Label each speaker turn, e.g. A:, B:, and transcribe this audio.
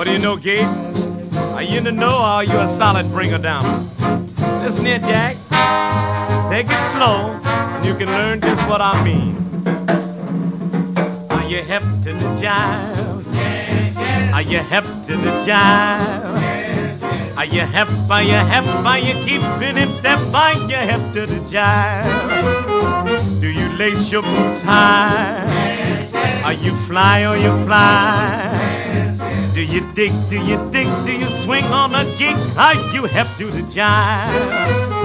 A: What do you know, Gabe? Are you in the know or are you a solid bringer down? Listen here, Jack. Take it slow and you can learn just what I mean. Are you hep to the jive? Are you hep to the jive? Are you hep, are you hep, are you keeping in step? Are you hep to the jive? Do you lace your boots high? Are you fly or you fly? Do you dig, do you dig, do you swing on a gig? Are you hep to the jive?